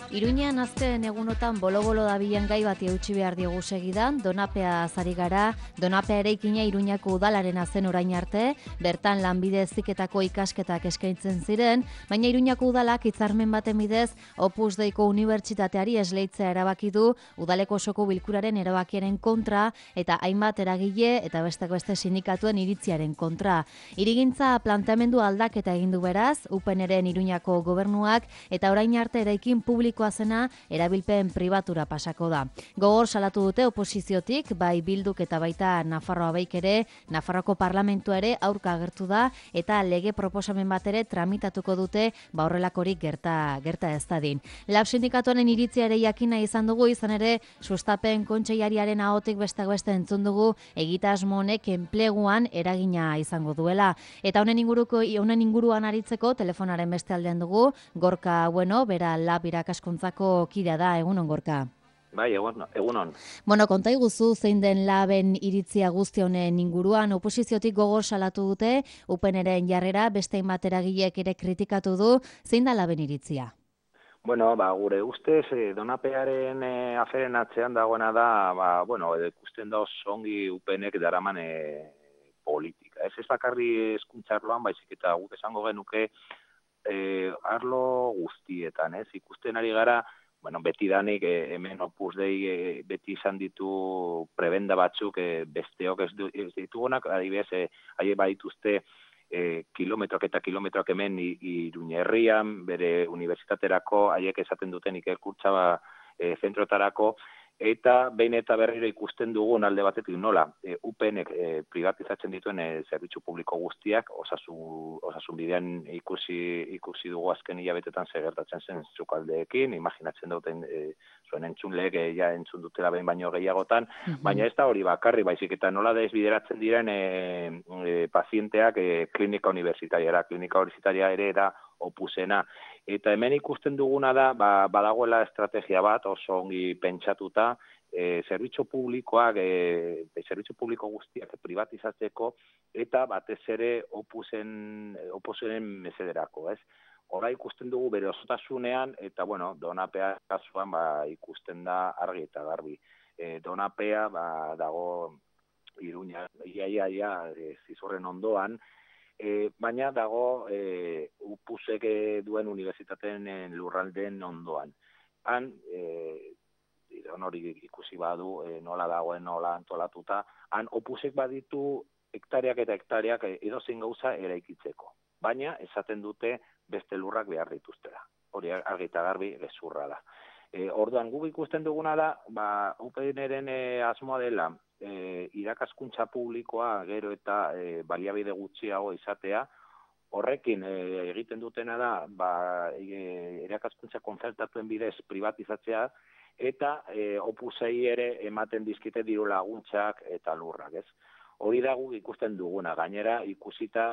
Iruñean azken egunotan bolo-bolo dabilen gai bati eutsi behar diogu segidan, Donapea azari gara, Donapea eraikina Iruñako udalaren zen orain arte, bertan lanbide heziketako ikasketak eskaintzen ziren, baina Iruñako udalak hitzarmen baten bidez Opus Deiko unibertsitateari esleitzea erabaki du udaleko osoko bilkuraren erabakiaren kontra eta hainbat eragile eta beste sindikatuen iritziaren kontra. Hirigintza planteamendu aldaketa egin du beraz, UPNren Iruñako gobernuak eta orain arte eraikin publikoa zena erabilpen pribatura pasako da. Gogor salatu dute oposiziotik, bai Bilduk eta baita Nafarroa Baik ere, Nafarroako parlamentua ere aurka agertu da eta lege proposamen bat ere tramitatuko dute horrelakorik gerta ez dadin. Lab sindikatuaren iritzia ere jakina izan dugu, izan ere sustapen kontseiariaren ahotik beste entzun dugu egitasmo honek enpleguan eragina izango duela. Eta honen inguruan aritzeko telefonaren beste aldean dugu, Gorka bera Lab irakaskuntzako kidea da, egunon Gorka. Bai, egunon. Konta iguzu zein den Laben iritzia guzti honen inguruan, oposiziotik gogor salatu dute, UPNren jarrera beste hainbat eragilek ere kritikatu du, zein da Laben iritzia? Gure ustez, Donapearen aferen atzean dagoena da, ikusten da oso ongi UPNek daraman politika. Ez bakarri hezkuntzarloan, baizik eta guk esango genuke arlo guztietan, ikusten ari gara, betidanik hemen Opus Dei beti izan ditu prebenda batzuk besteok ez ditugunak, adibidez, haiek badituzte kilometroak eta kilometroak hemen Iruña herrian, bere unibertsitaterako, haiek esaten duten ikerkuntza zentroetarako, eta behin eta berriro ikusten dugun alde batetik nola, UPNek privatizatzen dituen zerbitzu publiko guztiak, osasun bidean ikusi dugu azken hilabetetan gertatzen zen Sukaldeekin, imaginatzen duten zuen entzunleek entzun dutela behin baino gehiagotan, baina ez da hori bakarri, baizik eta nola desbideratzen diren pazienteak klinika universitaria ere da Opusena. Eta hemen ikusten duguna da, badagoela estrategia bat oso ongi pentsatuta, zerbitzu publiko guztiak privatizatzeko eta batez ere Opusen mesederako, ez? Hora ikusten dugu bere osotasunean, eta Donapea kasuan ikusten da argi eta garbi. Donapea dago Iruña, ia Zizurren ondoan, baina dago Opusek duen unibertsitateen lurraldeen ondoan. Han, hori ikusi badu, nola dagoen, nola antolatuta, han Opusek baditu hektariak eta hektariak edozein gauza eraikitzeko. Baina, esaten dute beste lurrak behar dituztela. Hori argi eta garbi gezurra da. Orduan, guk ikusten duguna da, UPNren asmoa dela, irakaskuntza publikoa gero eta baliabide gutxiago izatea, horrekin egiten dutena da, irakaskuntza kontzertatuen bidez privatizatzea, eta Opusei ere ematen dizkite diru laguntzak eta lurrak, ez? Hori da guk ikusten duguna, gainera ikusita,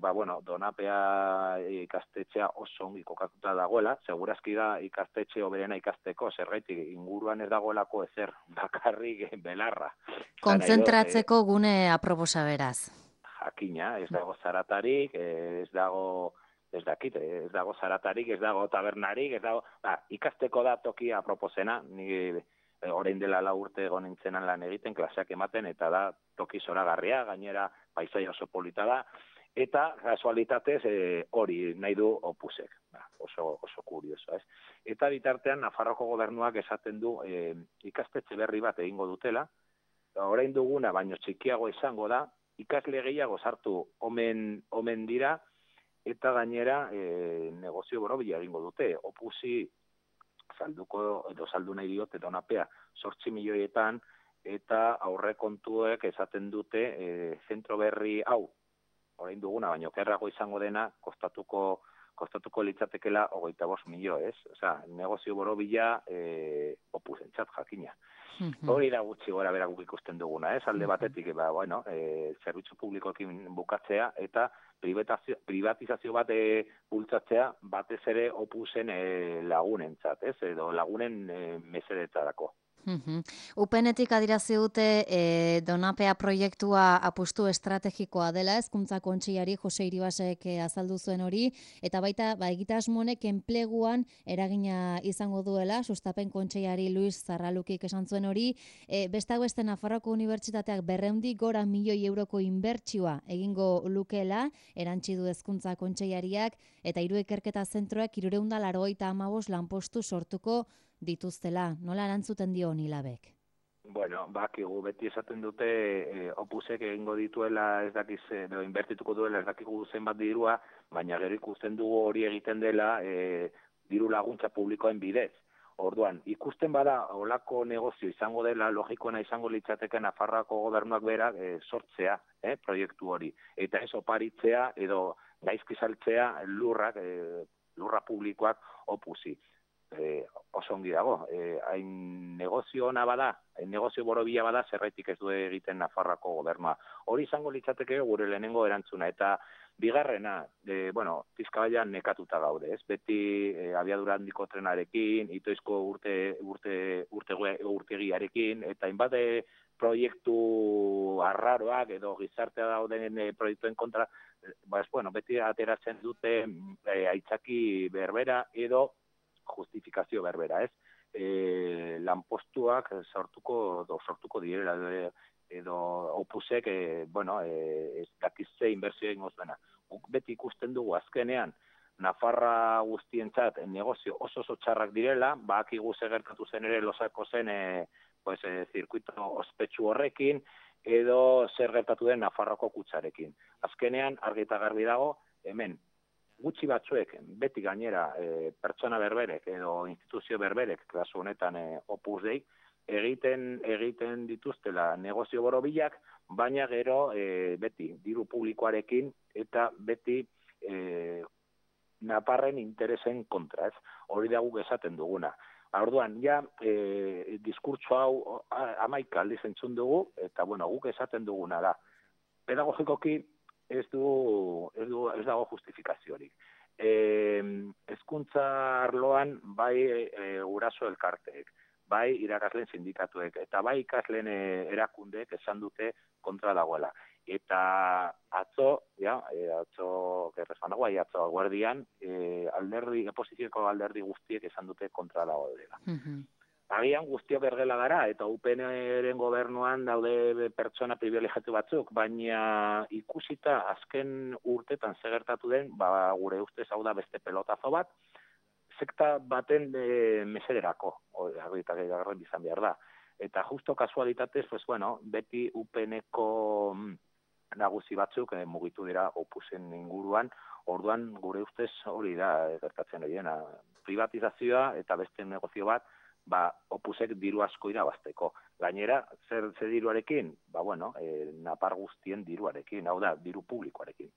Donapea ikastetxea oso ongi kokatuta dagoela, segurazki da ikastetxe hoberena ikasteko, zergaitik inguruan ez dagoelako ezer, bakarrik belarra. Kontzentratzeko gune aproposa beraz. Jakina, ez dago zaratarik, ez dago zaratarik, ez dago tabernarik, ikasteko da toki aproposena, ni orain dela 4 urte egon nintzenan lan egiten, klaseak ematen, eta da toki zoragarria, gainera paisaia oso polita da, eta kasualitatez hori nahi du Opusek. Oso kurioso, ez? Eta bitartean, Nafarroko gobernuak esaten du ikastetxe berri bat egingo dutela, orain duguna, baino txikiago izango da, ikasle gehiago sartu omen dira, eta gainera negozio borobila egingo dute. Opusi saldu nahi diote Donapea 8 milioietan, eta aurrekontuek esaten dute zentro berri hau, orain duguna, baino kerrago izango dena, kostatuko litzatekela 25 milio, ez? Osea, negozio borobila Opusentzat jakina. Hori da gutxi gora bera guk ikusten duguna, ez? Alde batetik, zerbitzu publikoekin bukatzea, eta privatizazio bat bultzatzea batez ere Opusen lagunentzat, ez? Edo lagunen mesedetarako. UPNetik adirazi dute Donapea proiektua apustu estrategikoa dela, Hezkuntza Kontseilari Jose Iribasek azaldu zuen hori, eta baita egitasmo honek enpleguan eragina izango duela, Sustapen Kontseilari Luis Zarralukik esan zuen hori, besteak beste Nafarroako Unibertsitateak 200 gora milioi euroko inbertsioa egingo lukeela, erantsi du Hezkuntza Kontseilariak, eta 3 ikerketa zentroek 385 lanpostu sortuko dituztela. Nola erantzuten dio honi labek? Bueno, bakigu beti esaten dute opusek egingo dituela ez dakiz, edo inbertituko duela ez dakigu zenbat dirua, baina gero ikusten dugu hori egiten dela diru laguntza publikoen bidez. Orduan, ikusten bada olako negozio izango dela, logikoena izango litzateke Nafarroako gobernuak berak sortzea proiektu hori. Eta ez oparitzea edo gaizki saltzea lurra publikoak opusi. Oso ongi dago, hain negozio ona bada, hain negozio borobila bada, zerraitik ez du egiten Nafarroako gobernua. Hori izango litzateke gure lehenengo erantzuna, eta bigarrena, Pizkabaian nekatuta gaude, ez? Beti abiadura handiko trenarekin, itoizko urtegiarekin, eta hainbat proiektu arraroak edo gizartea dauden proiektuen kontra, beti ateratzen dute aitzaki berbera edo justifikazio berbera, ez? Lanpostuak sortuko direla edo opusek, ez dakizze inbertsio egingo zuena. Beti ikusten dugu azkenean Nafarra guztientzat negozio oso txarrak direla, bakigu gertatu zen ere Losako zen zirkuito ospetsu horrekin, edo zer gertatu den Nafarroko kutsarekin. Azkenean, argi eta garbi dago, hemen, gutxi batzuek, beti gainera pertsona berberek edo instituzio berberek, kasu honetan Opus Dei, egiten dituztela negozio borobilak, baina gero beti diru publikoarekin eta beti naparren interesen kontra, ez? Hori da guk esaten duguna. Orduan, diskurtso hau 11 aldiz entzun dugu, eta guk esaten duguna da. Pedagogikoki ez dago justifikaziorik. Hezkuntza arloan bai guraso elkarteek, bai irakasleen sindikatuek, eta bai ikasleen erakundeek esan dute kontra dagoela. Eta atzo guardian, oposizioko alderdi guztiek esan dute kontra dagoela. Agian guztiok ergela gara, eta UPN-ren gobernuan daude pertsona privilegiatu batzuk, baina ikusita azken urtetan segertatu den, gure ustez hau da beste pelotazo bat, sekta baten mesederako, garran bizan behar da. Eta justo kasualitatez, beti UPN-eko nagusi batzuk mugitu dira Opusen inguruan, orduan gure ustez hori da gertatzen horiena. Privatizazioa eta beste negozio bat, Opusek diru asko irabazteko. Gainera, zer diruarekin? Napar guztien diruarekin, hau da, diru publikoarekin.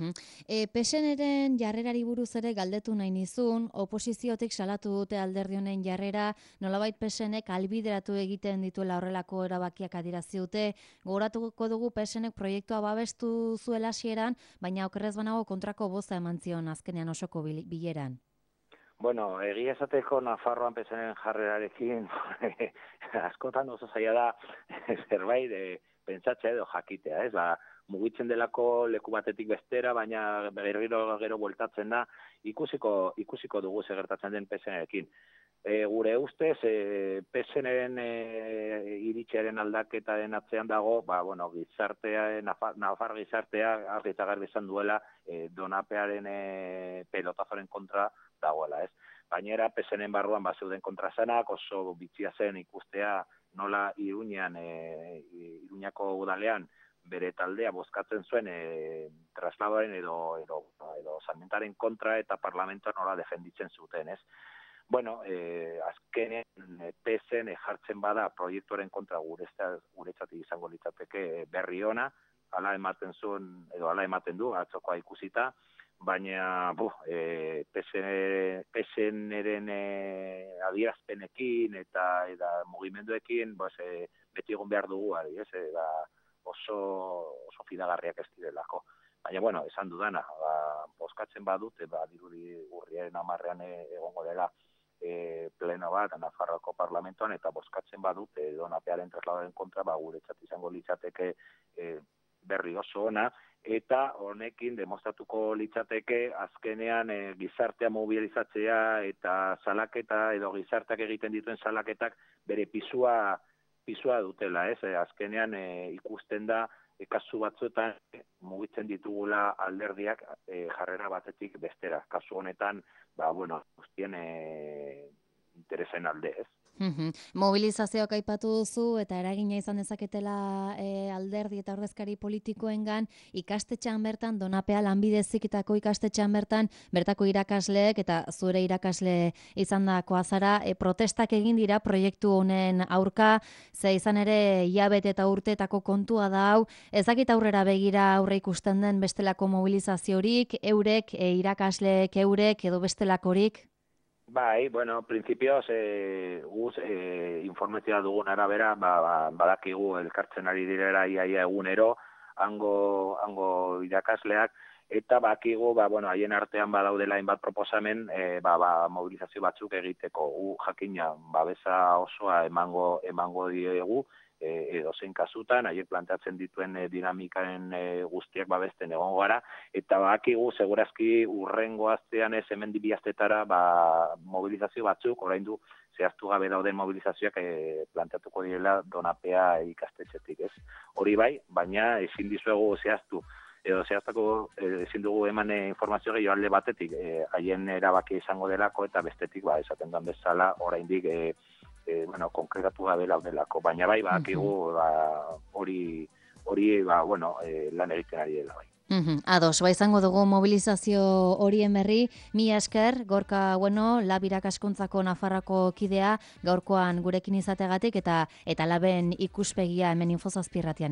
PSN-ren jarrerari buruz ere galdetu nahi nizun, oposiziotik salatu dute alderdi honen jarrera, nolabait PSN-ek albideratu egiten dituela horrelako erabakiak adierazi dute, gogoratuko dugu PSN-ek proiektua babestu zuela hasieran, baina okerrez banago kontrako boza eman zion azkenean osoko bileran. Egia esateko Nafarroan PSN-en jarrerarekin askotan oso zaila da zerbait pentsatzea edo jakitea, ez? Mugitzen delako leku batetik bestera, baina gero bueltatzen da, ikusiko dugu gertatzen den PSN-ekin. Gure ustez, PSN-en iritziaren aldaketaren atzean dago, gizartea, Nafar gizartea, argi eta garbi izan duela, Donapearen pelotazoren kontra dagoela, ez? Gainera, PSN-en barruan zeuden kontrasanak, oso bitxia zen ikustea nola Iruñako udalean bere taldea bozkatzen zuen trasladoaren edo salmentaren kontra eta parlamentoa nola defenditzen zuten, ez? Azkenen PSN jartzen bada proiektuaren kontra guretzat izango litzateke berri ona, hala ematen du, atzokoa ikusita, baina PSN-eren adierazpenekin eta mugimenduekin beti egon behar dugu, oso fidagarriak ez direlako. Baina, esan dudana, bozkatzen badute, dirudi urriaren 10 egongo dela pleno bat Nafarroako parlamentoan eta bozkatzen badute donapearen trasladoaren kontra, guretzat izango litzateke berri oso ona, eta honekin demostratuko litzateke azkenean gizartea mobilizatzea eta salaketa edo gizarteak egiten dituen salaketak bere pisua dutela, ez? Azkenean ikusten da kasu batzuetan mugitzen ditugula alderdiak jarrera batetik bestera. Kasu honetan, guztien interesen alde, ez? Mobilizazioak aipatu duzu eta eragina izan dezaketela alderdi eta ordezkari politikoengan, ikastetxean bertan, Donapea lanbide heziketako ikastetxean bertako irakasleek eta zure irakasle izandakoa zara, protestak egin dira proiektu honen aurka, ze izan ere hilabete eta urteetako kontua da hau, ezakit aurrera begira aurre ikusten den bestelako mobilizaziorik, eurek, irakasleek eurek edo bestelakorik? Bai, prinsipioz, guz informazioa dugun arabera, badakigu elkartzen ari direla iaia egunero, hango irakasleak, eta bakigu, haien artean badaudela hainbat proposamen, mobilizazio batzuk egiteko. Jakina, babesa osoa emango diegu, edozein kasutan, haiek planteatzen dituen dinamikaren guztiak babesten egon gara, eta bakigu, segurazki urrengo astean ez hemen bi astetara mobilizazio batzuk, oraindu zehaztu gabe dauden mobilizazioak planteatuko direla Donapea ikastetxetik, ez? Hori bai, baina ezin dizuegu zehaztu, edo zehaztako ezin dugu eman informazio gehiago alde batetik, haien erabaki izango delako, eta bestetik, esaten duan bezala, oraindik konkretatu gabe laudelako, baina bai, bakigu hori lan egiten ari dela bai. Ados, izango dugu mobilizazio horien berri, mila esker, Gorka Lab irakaskuntzako Nafarroako kidea, gaurkoan gurekin izategatik eta Laben ikuspegia hemen Info Zazpi irratian